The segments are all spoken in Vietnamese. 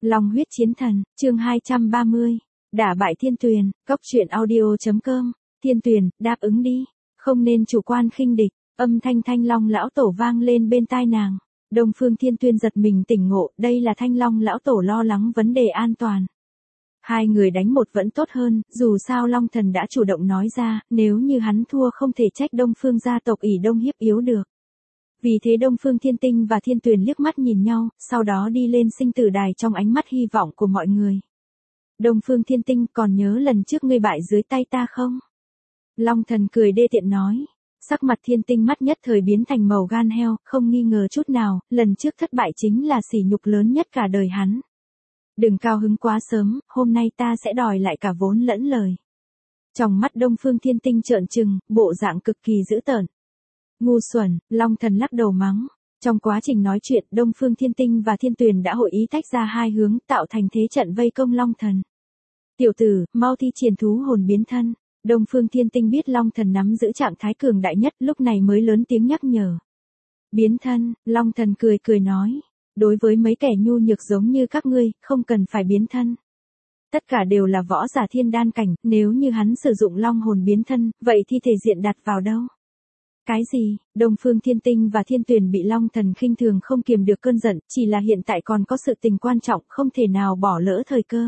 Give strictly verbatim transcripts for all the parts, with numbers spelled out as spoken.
Long huyết chiến thần, chương hai trăm ba mươi. Đả bại Thiên Tuyền, cốc truyện audio chấm com. Thiên Tuyền, đáp ứng đi, không nên chủ quan khinh địch. Âm thanh Thanh Long lão tổ vang lên bên tai nàng. Đông Phương Thiên Tuyên giật mình tỉnh ngộ, đây là Thanh Long lão tổ lo lắng vấn đề an toàn. Hai người đánh một vẫn tốt hơn, dù sao Long Thần đã chủ động nói ra, nếu như hắn thua không thể trách Đông Phương gia tộc ỷ đông hiếp yếu được. Vì thế Đông Phương Thiên Tinh và Thiên Tuyền liếc mắt nhìn nhau, sau đó đi lên sinh tử đài trong ánh mắt hy vọng của mọi người. Đông Phương Thiên Tinh, còn nhớ lần trước ngươi bại dưới tay ta không? Long Thần cười đê tiện nói. Sắc mặt Thiên Tinh mắt nhất thời biến thành màu gan heo, không nghi ngờ chút nào, lần trước thất bại chính là sỉ nhục lớn nhất cả đời hắn. Đừng cao hứng quá sớm, hôm nay ta sẽ đòi lại cả vốn lẫn lời. Trong mắt Đông Phương Thiên Tinh trợn trừng, bộ dạng cực kỳ dữ tợn. Ngu xuẩn, Long Thần lắc đầu mắng. Trong quá trình nói chuyện, Đông Phương Thiên Tinh và Thiên Tuyền đã hội ý tách ra hai hướng, tạo thành thế trận vây công Long Thần. Tiểu tử, mau thi triển thú hồn biến thân. Đông Phương Thiên Tinh biết Long Thần nắm giữ trạng thái cường đại nhất, lúc này mới lớn tiếng nhắc nhở. Biến thân, Long Thần cười cười nói. Đối với mấy kẻ nhu nhược giống như các ngươi, không cần phải biến thân. Tất cả đều là võ giả thiên đan cảnh, nếu như hắn sử dụng long hồn biến thân, vậy thi thể diện đặt vào đâu? Cái gì? Đông Phương Thiên Tinh và Thiên Tuyền bị Long Thần khinh thường không kiềm được cơn giận, chỉ là hiện tại còn có sự tình quan trọng, không thể nào bỏ lỡ thời cơ.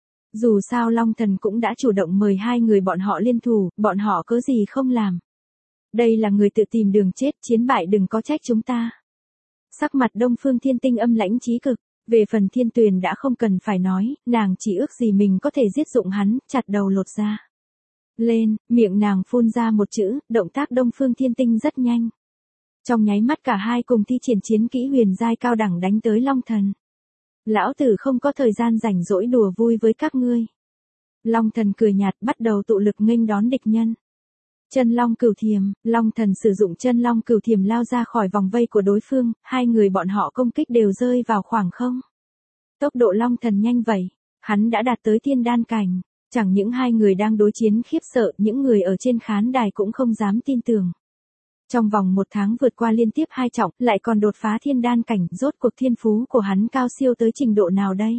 Dù sao Long Thần cũng đã chủ động mời hai người bọn họ liên thủ, bọn họ cớ gì không làm. Đây là người tự tìm đường chết, chiến bại đừng có trách chúng ta. Sắc mặt Đông Phương Thiên Tinh âm lãnh chí cực, về phần Thiên Tuyền đã không cần phải nói, nàng chỉ ước gì mình có thể giết dụng hắn, chặt đầu lột da. Lên, miệng nàng phun ra một chữ, động tác Đông Phương Thiên Tinh rất nhanh. Trong nháy mắt cả hai cùng thi triển chiến kỹ huyền giai cao đẳng đánh tới Long Thần. Lão tử không có thời gian rảnh rỗi đùa vui với các ngươi. Long Thần cười nhạt bắt đầu tụ lực nghênh đón địch nhân. Chân Long Cửu Thiềm, Long Thần sử dụng Chân Long Cửu Thiềm lao ra khỏi vòng vây của đối phương, hai người bọn họ công kích đều rơi vào khoảng không. Tốc độ Long Thần nhanh vậy, hắn đã đạt tới thiên đan cảnh, chẳng những hai người đang đối chiến khiếp sợ, những người ở trên khán đài cũng không dám tin tưởng. Trong vòng một tháng vượt qua liên tiếp hai trọng, lại còn đột phá thiên đan cảnh, rốt cuộc thiên phú của hắn cao siêu tới trình độ nào đây?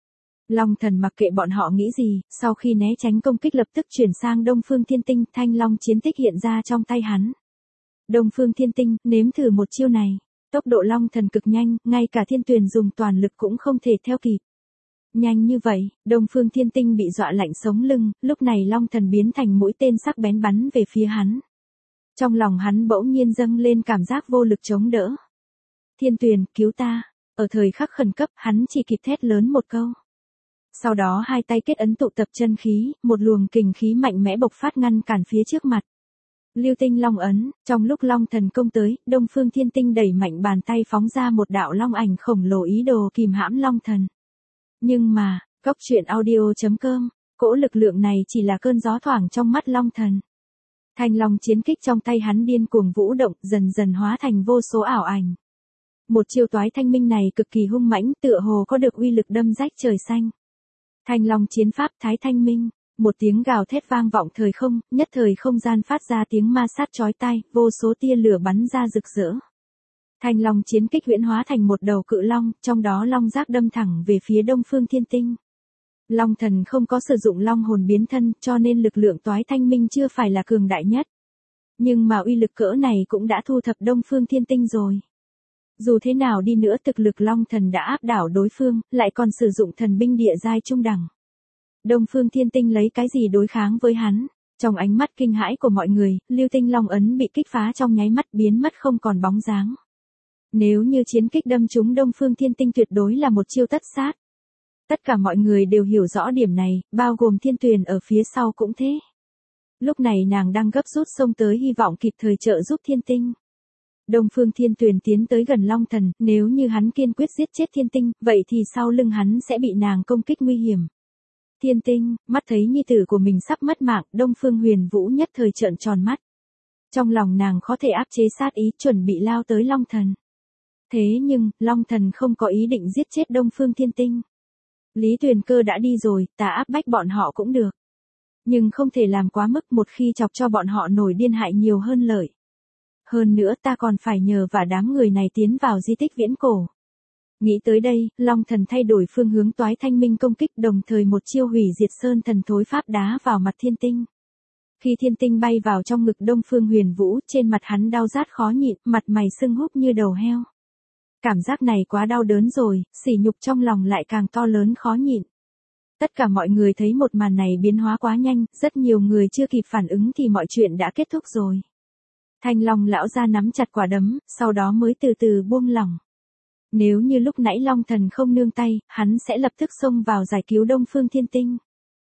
Long Thần mặc kệ bọn họ nghĩ gì, sau khi né tránh công kích lập tức chuyển sang Đông Phương Thiên Tinh, Thanh Long chiến tích hiện ra trong tay hắn. Đông Phương Thiên Tinh, nếm thử một chiêu này. Tốc độ Long Thần cực nhanh, ngay cả Thiên Tuyền dùng toàn lực cũng không thể theo kịp. Nhanh như vậy, Đông Phương Thiên Tinh bị dọa lạnh sống lưng, lúc này Long Thần biến thành mũi tên sắc bén bắn về phía hắn. Trong lòng hắn bỗng nhiên dâng lên cảm giác vô lực chống đỡ. Thiên Tuyền, cứu ta. Ở thời khắc khẩn cấp, hắn chỉ kịp thét lớn một câu. Sau đó hai tay kết ấn tụ tập chân khí, một luồng kình khí mạnh mẽ bộc phát ngăn cản phía trước mặt. Lưu Tinh Long ấn, trong lúc Long Thần công tới, Đông Phương Thiên Tinh đẩy mạnh bàn tay phóng ra một đạo long ảnh khổng lồ ý đồ kìm hãm Long Thần. Nhưng mà, cốc truyện audio chấm com, cỗ lực lượng này chỉ là cơn gió thoảng trong mắt Long Thần. Thanh Long chiến kích trong tay hắn điên cuồng vũ động, dần dần hóa thành vô số ảo ảnh. Một chiêu toái thanh minh này cực kỳ hung mãnh, tựa hồ có được uy lực đâm rách trời xanh. Thanh Long chiến pháp Thái Thanh Minh, một tiếng gào thét vang vọng thời không, nhất thời không gian phát ra tiếng ma sát chói tai, vô số tia lửa bắn ra rực rỡ. Thanh Long chiến kích huyễn hóa thành một đầu cự long, trong đó long giác đâm thẳng về phía Đông Phương Thiên Tinh. Long Thần không có sử dụng long hồn biến thân, cho nên lực lượng toái thanh minh chưa phải là cường đại nhất. Nhưng mà uy lực cỡ này cũng đã thu thập Đông Phương Thiên Tinh rồi. Dù thế nào đi nữa thực lực Long Thần đã áp đảo đối phương, lại còn sử dụng thần binh địa giai trung đẳng. Đông Phương Thiên Tinh lấy cái gì đối kháng với hắn? Trong ánh mắt kinh hãi của mọi người, Lưu Tinh Long ấn bị kích phá trong nháy mắt biến mất không còn bóng dáng. Nếu như chiến kích đâm trúng Đông Phương Thiên Tinh tuyệt đối là một chiêu tất sát. Tất cả mọi người đều hiểu rõ điểm này, bao gồm Thiên Tuyền ở phía sau cũng thế. Lúc này nàng đang gấp rút xông tới hy vọng kịp thời trợ giúp Thiên Tinh. Đông Phương Thiên Tuyền tiến tới gần Long Thần, nếu như hắn kiên quyết giết chết Thiên Tinh, vậy thì sau lưng hắn sẽ bị nàng công kích nguy hiểm. Thiên Tinh, mắt thấy nhi tử của mình sắp mất mạng, Đông Phương Huyền Vũ nhất thời trợn tròn mắt. Trong lòng nàng có thể áp chế sát ý, chuẩn bị lao tới Long Thần. Thế nhưng, Long Thần không có ý định giết chết Đông Phương Thiên Tinh. Lý Tuyền Cơ đã đi rồi, ta áp bách bọn họ cũng được. Nhưng không thể làm quá mức, một khi chọc cho bọn họ nổi điên hại nhiều hơn lợi. Hơn nữa ta còn phải nhờ và đám người này tiến vào di tích viễn cổ. Nghĩ tới đây, Long Thần thay đổi phương hướng toái thanh minh công kích, đồng thời một chiêu hủy diệt sơn thần thối pháp đá vào mặt thiên tinh. Khi thiên tinh bay vào trong ngực Đông Phương Huyền Vũ, trên mặt hắn đau rát khó nhịn, mặt mày sưng húp như đầu heo. Cảm giác này quá đau đớn rồi, sỉ nhục trong lòng lại càng to lớn khó nhịn. Tất cả mọi người thấy một màn này biến hóa quá nhanh, rất nhiều người chưa kịp phản ứng thì mọi chuyện đã kết thúc rồi. Thanh Long lão ra nắm chặt quả đấm, sau đó mới từ từ buông lỏng. Nếu như lúc nãy Long Thần không nương tay, hắn sẽ lập tức xông vào giải cứu Đông Phương Thiên Tinh.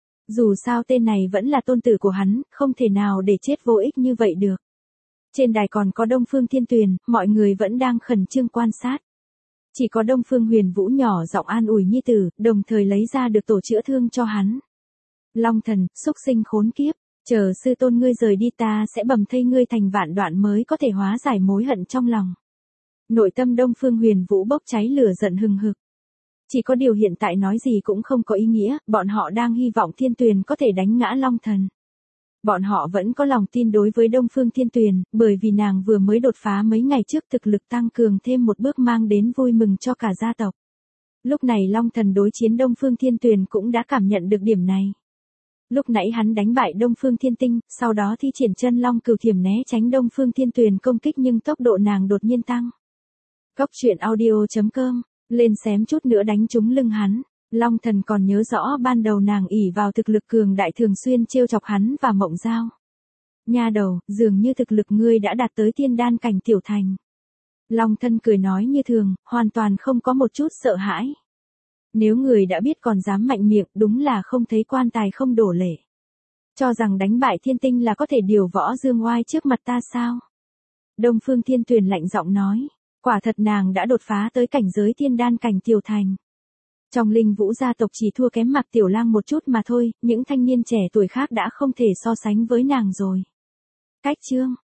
Dù sao tên này vẫn là tôn tử của hắn, không thể nào để chết vô ích như vậy được. Trên đài còn có Đông Phương Thiên Tuyền, mọi người vẫn đang khẩn trương quan sát. Chỉ có Đông Phương Huyền Vũ nhỏ giọng an ủi nhi tử, đồng thời lấy ra được tổ chữa thương cho hắn. Long Thần, xúc sinh khốn kiếp, chờ sư tôn ngươi rời đi ta sẽ bầm thây ngươi thành vạn đoạn mới có thể hóa giải mối hận trong lòng. Nội tâm Đông Phương Huyền Vũ bốc cháy lửa giận hừng hực. Chỉ có điều hiện tại nói gì cũng không có ý nghĩa, bọn họ đang hy vọng Thiên Tuyền có thể đánh ngã Long Thần. Bọn họ vẫn có lòng tin đối với Đông Phương Thiên Tuyền, bởi vì nàng vừa mới đột phá mấy ngày trước, thực lực tăng cường thêm một bước mang đến vui mừng cho cả gia tộc. Lúc này Long Thần đối chiến Đông Phương Thiên Tuyền cũng đã cảm nhận được điểm này. Lúc nãy hắn đánh bại Đông Phương Thiên Tinh, sau đó thi triển chân Long Cửu Thiểm né tránh Đông Phương Thiên Tuyền công kích, nhưng tốc độ nàng đột nhiên tăng. Cốc truyện audio chấm com, lên xém chút nữa đánh trúng lưng hắn. Long Thần còn nhớ rõ ban đầu nàng ỷ vào thực lực cường đại thường xuyên trêu chọc hắn và Mộng Giao. Nha đầu, dường như thực lực ngươi đã đạt tới tiên đan cảnh tiểu thành. Long Thân cười nói như thường, hoàn toàn không có một chút sợ hãi. Nếu người đã biết còn dám mạnh miệng, đúng là không thấy quan tài không đổ lệ. Cho rằng đánh bại Thiên Tinh là có thể điều võ dương oai trước mặt ta sao? Đông Phương Thiên Tuyền lạnh giọng nói, quả thật nàng đã đột phá tới cảnh giới tiên đan cảnh tiểu thành. Trong Linh Vũ gia tộc chỉ thua kém Mạc Tiểu Lang một chút mà thôi, những thanh niên trẻ tuổi khác đã không thể so sánh với nàng rồi. Cách chương